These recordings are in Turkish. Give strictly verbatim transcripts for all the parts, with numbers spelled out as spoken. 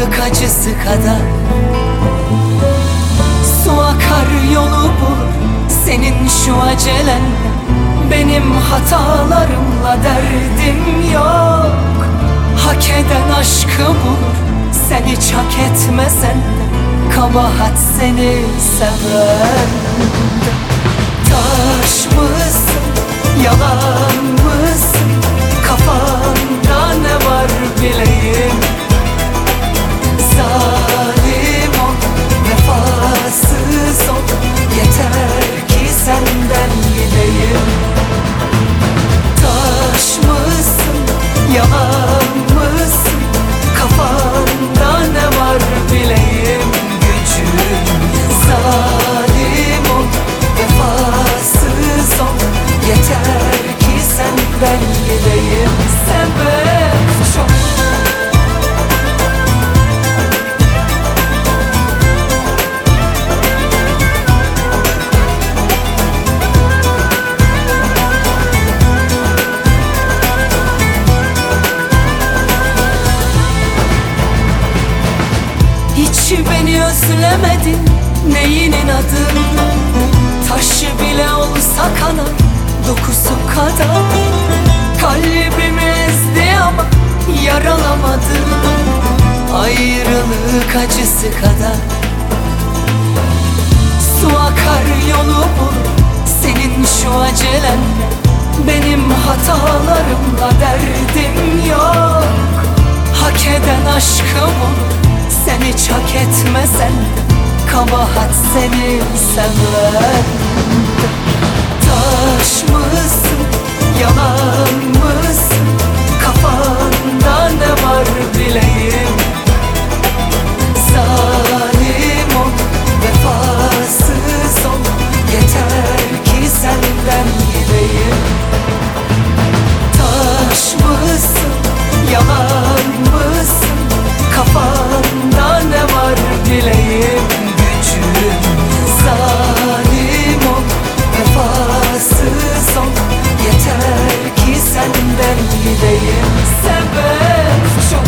ayrılık acısı kadar. Su akar yolu bulur senin şu acelenle, benim hatalarımla derdim yok. Hak eden aşkı bulur, sen hiç hak etmesen de, kabahat seni seven. Taş mısın, yalan mısın, kafanda ne var bileyim. Zalim ol, vefasız ol, yeter ki senden gideyim. Taş mısın, yalan mısın, kafanda ne var bileyim gücüm. Zalim ol, vefasız ol, yeter ki senden gideyim. Sebep çok. Hiç beni özlemedin, neyinin adı? Taşı bile olsa kanar, dokusu kadar. Kalbimi ezdi ama yaralamadı, ayrılık acısı kadar. Su akar yolu bulur senin şu acelenle, benim hatalarımla derdim yok. Hak eden aşkı bulur, sen hiç hak etmesen de, kabahat seni seven. Taş mısın, yalan mısın, kafanda ne var bileyim. Zalim ol, vefasız ol, yeter ki senden gideyim. Taş mısın, yalan mısın, kafanda ne var bileyim gücüm. Zalim ol, vefasız ol, yeter ki senden gideyim. Sebep çok.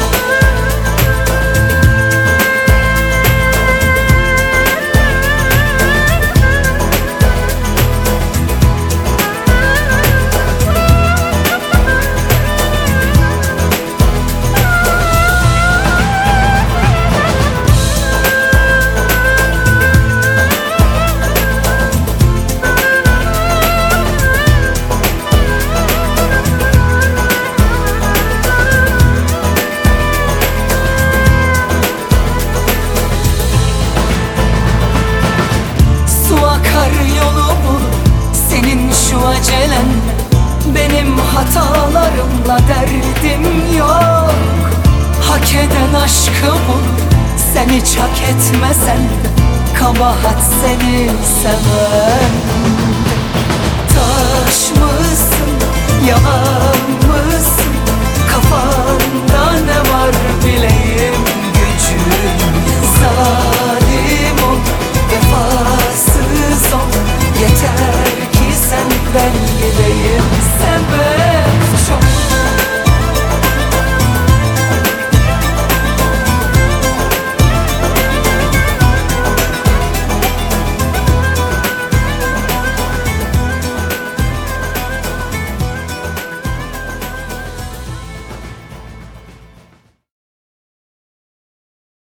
Acelenle, benim hatalarımla derdim yok. Hak eden aşkı bulur, sen hiç hak etmesen de, kabahat seni seven. Taş mısın, yalan